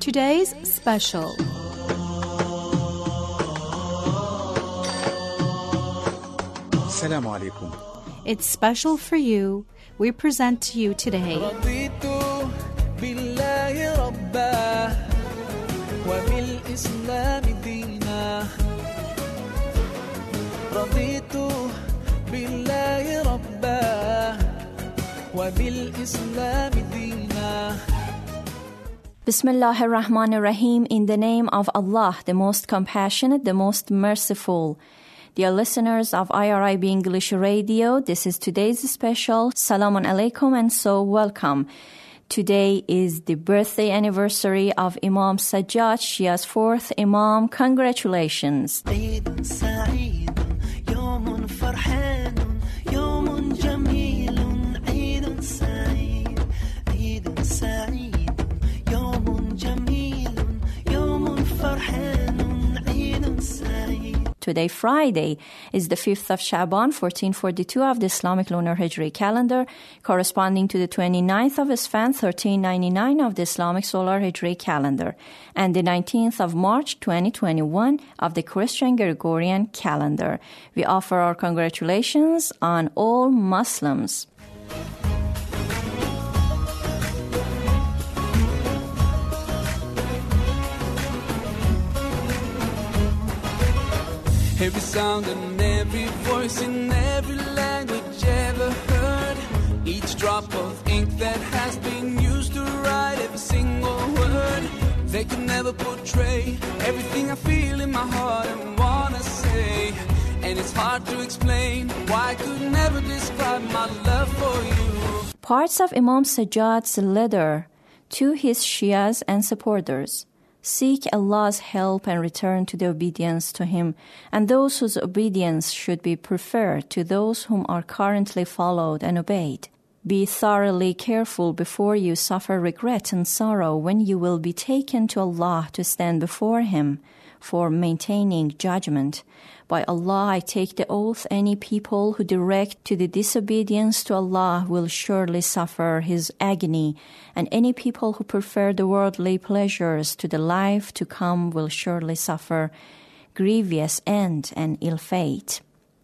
Today's special. Assalamu alaikum. It's special for you. We present to you today Bismillah ar-Rahman ar-Rahim, in the name of Allah, the most compassionate, the most merciful. Dear listeners of IRIB English Radio, this is today's special. Salamun alaikum and so welcome. Today is the birthday anniversary of Imam Sajjad, Shia's fourth Imam. Congratulations. Today, Friday, is the 5th of Sha'ban, 1442 of the Islamic Lunar Hijri calendar, corresponding to the 29th of Isfan, 1399 of the Islamic Solar Hijri calendar, and the 19th of March, 2021 of the Christian Gregorian calendar. We offer our congratulations on all Muslims. Every sound and every voice in every language ever heard. Each drop of ink that has been used to write every single word. They could never portray everything I feel in my heart and wanna say. And it's hard to explain why I could never describe my love for you. Parts of Imam Sajjad's letter to his Shias and supporters. Seek Allah's help and return to the obedience to Him, and those whose obedience should be preferred to those whom are currently followed and obeyed. Be thoroughly careful before you suffer regret and sorrow when you will be taken to Allah to stand before Him for maintaining judgment. By Allah, I take the oath, any people who direct to the disobedience to Allah will surely suffer His agony, and any people who prefer the worldly pleasures to the life to come will surely suffer grievous end and ill fate.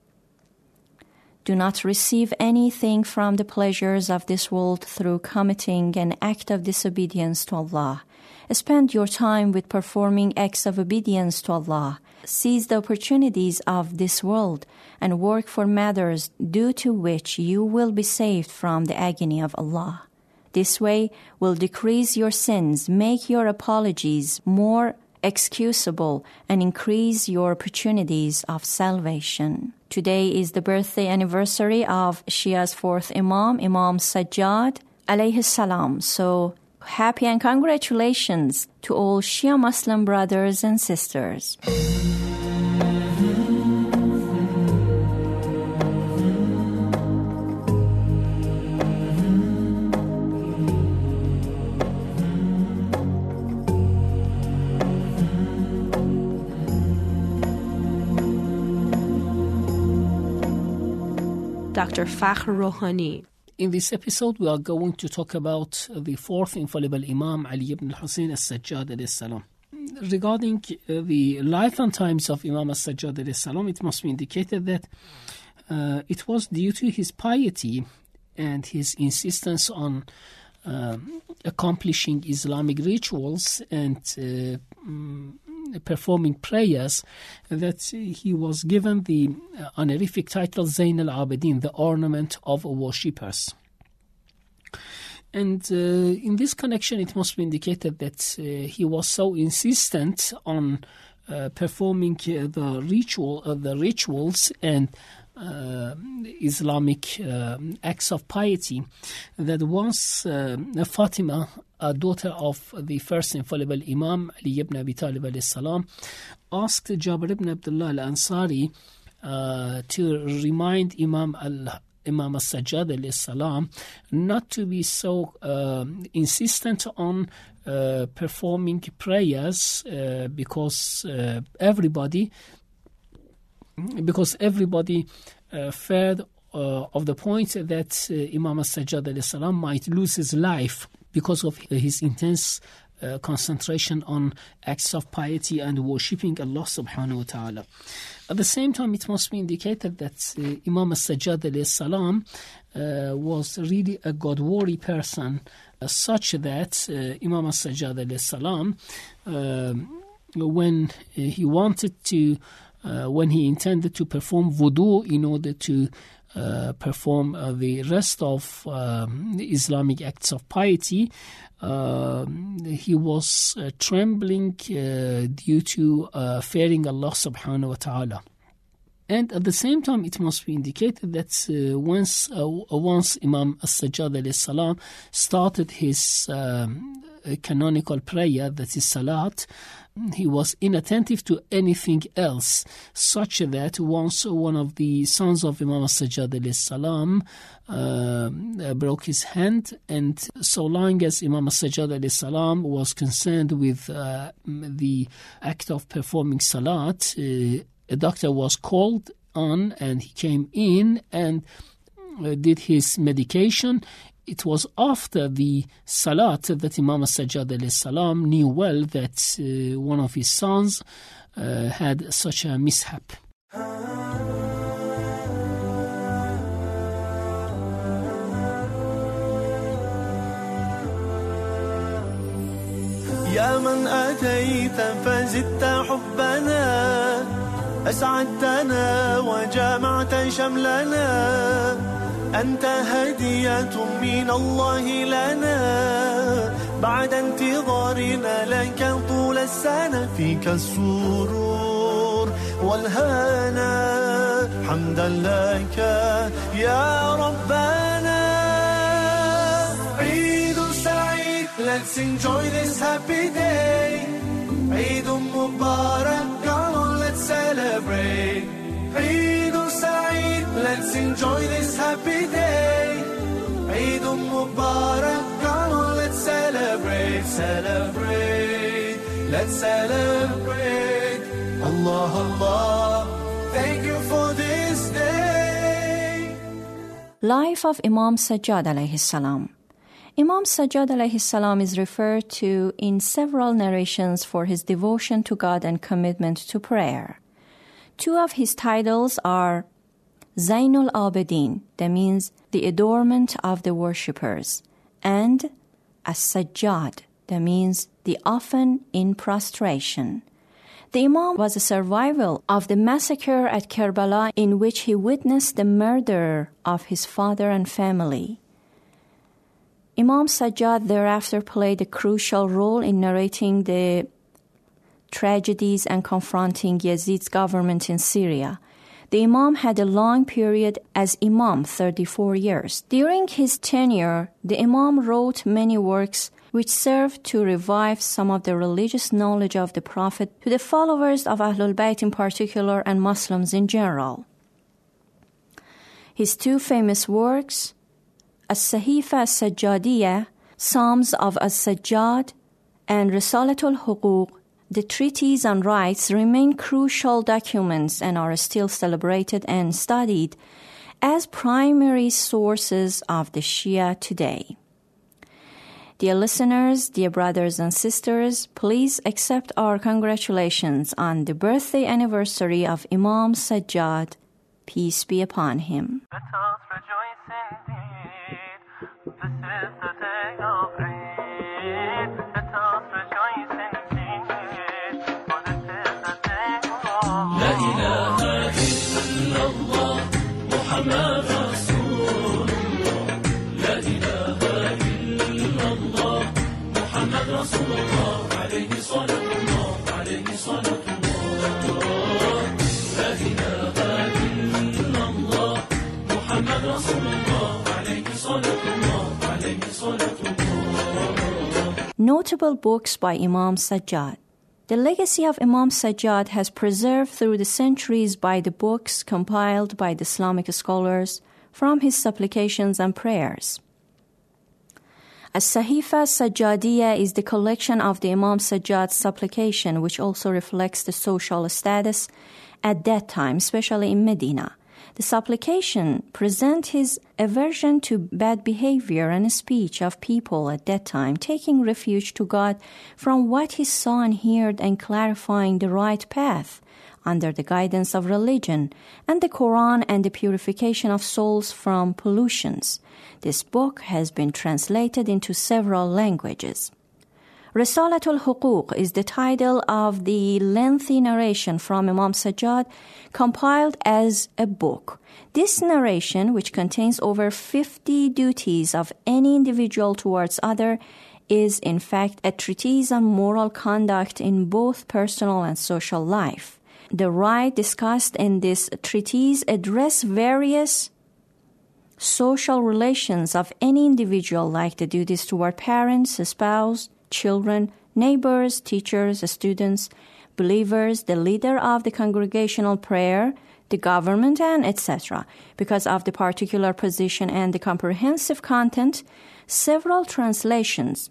Do not receive anything from the pleasures of this world through committing an act of disobedience to Allah. Spend your time with performing acts of obedience to Allah. Seize the opportunities of this world and work for matters due to which you will be saved from the agony of Allah. This way will decrease your sins, make your apologies more excusable, and increase your opportunities of salvation. Today is the birthday anniversary of Shia's fourth Imam, Imam Sajjad, alayhi salam. So, happy and congratulations to all Shia Muslim brothers and sisters. Dr. Fakhr Rouhani. In this episode, we are going to talk about the fourth infallible Imam, Ali ibn al-Hussein al-Sajjad alayhi salam. Regarding the life and times of Imam al-Sajjad alayhi salam, it must be indicated that it was due to his piety and his insistence on accomplishing Islamic rituals and performing prayers that he was given the honorific title Zain al-Abidin, the ornament of worshippers. And in this connection, it must be indicated that he was so insistent on performing the rituals and Islamic acts of piety that once Fatima, a daughter of the first infallible Imam, Ali ibn Abi Talib alayhi salam, asked Jabir ibn Abdullah al-Ansari to remind Imam al-Sajjad alayhi salam not to be so insistent on performing prayers because everybody feared of the point that Imam al-Sajjad alayhi salam might lose his life because of his intense concentration on acts of piety and worshipping Allah subhanahu wa ta'ala. At the same time, it must be indicated that Imam As-Sajjad alayhi salam was really a God-worthy person, such that Imam As-Sajjad alayhi salam, when he intended to perform wudu in order to perform the rest of the Islamic acts of piety, he was trembling due to fearing Allah subhanahu wa ta'ala. And at the same time, it must be indicated that once Imam As-Sajjad alayhi salam started his canonical prayer, that is Salat, he was inattentive to anything else, such that once one of the sons of Imam As-Sajjad alayhi salam broke his hand, and so long as Imam As-Sajjad alayhi salam was concerned with the act of performing Salat, a doctor was called on and he came in and did his medication. It was after the Salat that Imam As-Sajjad alayhi salam knew well that one of his sons had such a mishap. يا من أتيت فزدت حبنا أسعدتنا وجمعت شملنا أنت هدية من الله لنا بعد انتظارنا لك طول السنة فيك السرور والهنا حمدا لك يا ربنا عيد سعيد let's enjoy this happy day عيد مبارك come on let's celebrate عيد سعيد let's enjoy this happy day عيد مبارك come on let's celebrate let's celebrate Allah Allah thank you for this day. Life of Imam Sajjad alayhi salam. Imam Sajjad alayhi salam is referred to in several narrations for his devotion to God and commitment to prayer. Two of his titles are Zainul Abidin, that means the adornment of the worshippers, and As-Sajjad, that means the often in prostration. The Imam was a survivor of the massacre at Karbala, in which he witnessed the murder of his father and family. Imam Sajjad thereafter played a crucial role in narrating the tragedies and confronting Yazid's government in Syria. The Imam had a long period as Imam, 34 years. During his tenure, the Imam wrote many works which served to revive some of the religious knowledge of the Prophet to the followers of Ahlul Bayt in particular and Muslims in general. His two famous works, As-Sahifa As-Sajjadiyya, Psalms of As-Sajjad, and Risalatul Huquq, the treatise on rights, remain crucial documents and are still celebrated and studied as primary sources of the Shia today. Dear listeners, dear brothers and sisters, please accept our congratulations on the birthday anniversary of Imam Sajjad, peace be upon him. Let us rejoice indeed. This is the day of Eid. Let us rejoice indeed. For this is the day of La ilaha illallah Muhammad Rasulullah. La ilaha illallah Muhammad Rasulullah. Alayhi salatullah, alayhi salatullah. La ilaha illallah Muhammad Rasulullah. Alayhi salatullah, alayhi salatullah. Notable books by Imam Sajjad. The legacy of Imam Sajjad has preserved through the centuries by the books compiled by the Islamic scholars from his supplications and prayers. As-Sahifa As-Sajjadiyya is the collection of the Imam Sajjad's supplication, which also reflects the social status at that time, especially in Medina. The supplication presents his aversion to bad behavior and speech of people at that time, taking refuge to God from what he saw and heard and clarifying the right path under the guidance of religion and the Quran and the purification of souls from pollutions. This book has been translated into several languages. Risalatul Huquq is the title of the lengthy narration from Imam Sajjad compiled as a book. This narration, which contains over 50 duties of any individual towards other, is in fact a treatise on moral conduct in both personal and social life. The right discussed in this treatise address various social relations of any individual, like the duties toward parents, spouse, children, neighbors, teachers, students, believers, the leader of the congregational prayer, the government, and etc. Because of the particular position and the comprehensive content, several translations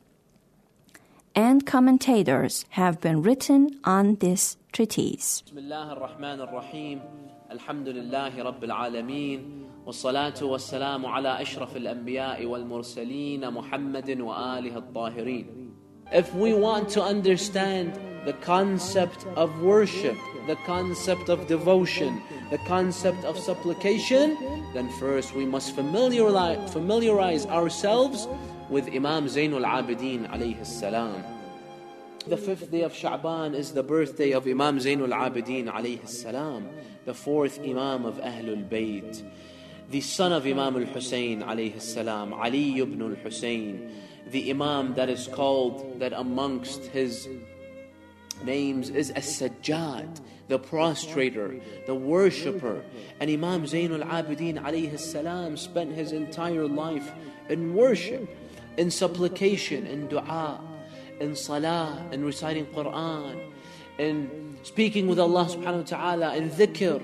and commentators have been written on this treatise. Bismillah ar-Rahman ar-Rahim. Alhamdulillahi Rabbil Alameen. والصلاة والسلام على أشرف الأنبياء والمرسلين محمد وآله الطاهرين. If we want to understand the concept of worship, the concept of devotion, the concept of supplication, then first we must familiarize ourselves with Imam Zainul Abidin alayhi salam. The 5th day of Sha'ban is the birthday of Imam Zainul Abidin alayhi salam, the 4th Imam of Ahlul Bayt, the son of Imam al-Hussein alayhi salam, Ali ibn al-Hussein, the Imam that is called, that amongst his names is As-Sajjad, the prostrator, the worshipper. And Imam Zainul Abidin alayhi salam spent his entire life in worship, in supplication, in dua, in salah, in reciting Quran, in speaking with Allah subhanahu wa ta'ala, in dhikr.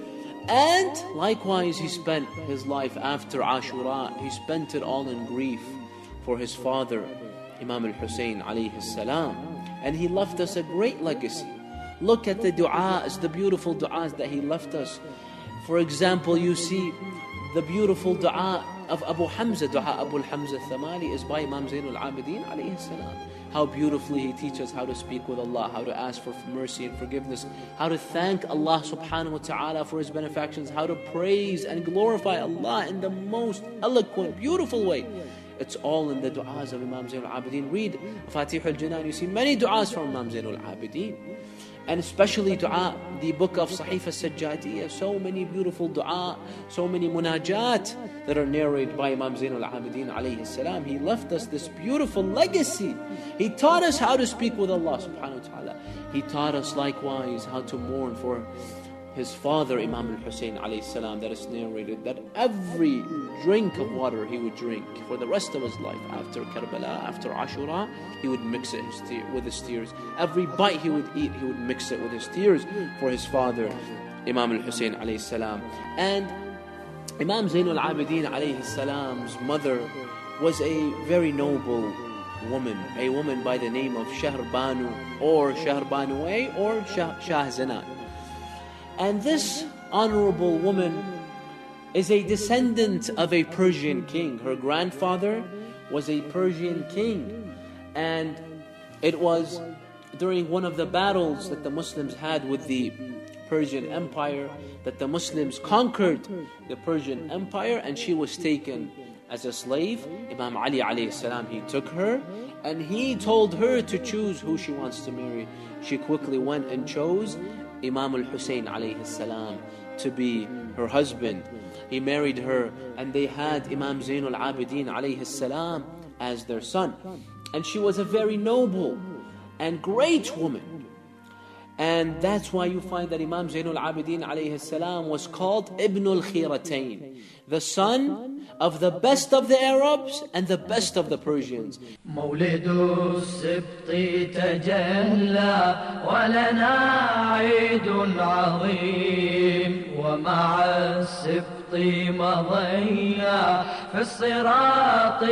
And likewise he spent his life after Ashura, he spent it all in grief for his father, Imam al-Hussein alayhi salam. And he left us a great legacy. Look at the du'as, the beautiful du'as that he left us. For example, you see the beautiful du'a of Abu Hamza, du'a Abu Hamza Thamali is by Imam Zainul Abidin alayhi salam. How beautifully he teaches how to speak with Allah, how to ask for mercy and forgiveness, how to thank Allah subhanahu wa ta'ala for his benefactions, how to praise and glorify Allah in the most eloquent, beautiful way. It's all in the du'as of Imam Zainul Abidin. Read Fatih al-Janan, you see many du'as from Imam Zainul Abidin. And especially du'a, the book of Sahif al-Sajjadiyya, so many beautiful du'a, so many munajat that are narrated by Imam Zainul Abidin alayhi salam. He left us this beautiful legacy. He taught us how to speak with Allah subhanahu wa ta'ala. He taught us likewise how to mourn for his father Imam al-Hussein alayhi salam, that is narrated that every drink of water he would drink for the rest of his life. After Karbala, after Ashura, he would mix it with his tears. Every bite he would eat, he would mix it with his tears for his father Imam al-Hussein alayhi salam. And Imam Zainul Abidin alayhi salam's mother was a very noble woman, a woman by the name of Shahrbanu or Shahrbanu or Shahzana. And this honorable woman is a descendant of a Persian king. Her grandfather was a Persian king. And it was during one of the battles that the Muslims had with the Persian Empire that the Muslims conquered the Persian Empire, and she was taken as a slave. Imam Ali alayhi salam, he took her and he told her to choose who she wants to marry. She quickly went and chose Imam al-Hussein alayhi salam to be her husband. He married her and they had Imam Zainul Abidin alayhi salam as their son. And she was a very noble and great woman. And that's why you find that Imam Zainul Abidin alayhi salam was called Ibn al-Khiratain, the son of the best of the Arabs and the best of the Persians. مولد السبط تجلى ولنا عيد عظيم ومع السبط مضينا في الصراط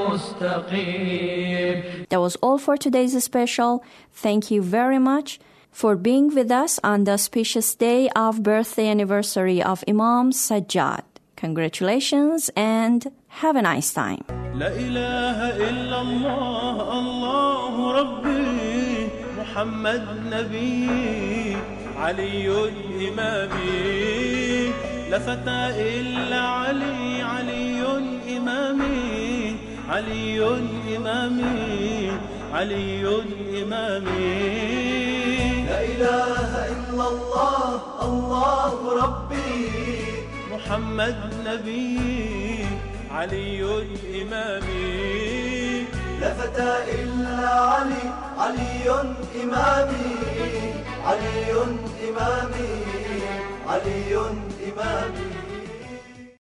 المستقيم. That was all for today's special. Thank you very much for being with us on the auspicious day of birthday anniversary of Imam Sajjad. Congratulations and have a nice time. لا إله إلا الله الله ربي محمد نبي علي إمامي لا فتى إلا علي علي إمامي علي إمامي علي إمامي لا إله إلا الله الله ربي محمد نبي علي إمامي لا فتى إلا علي علي إمامي علي إمامي علي إمامي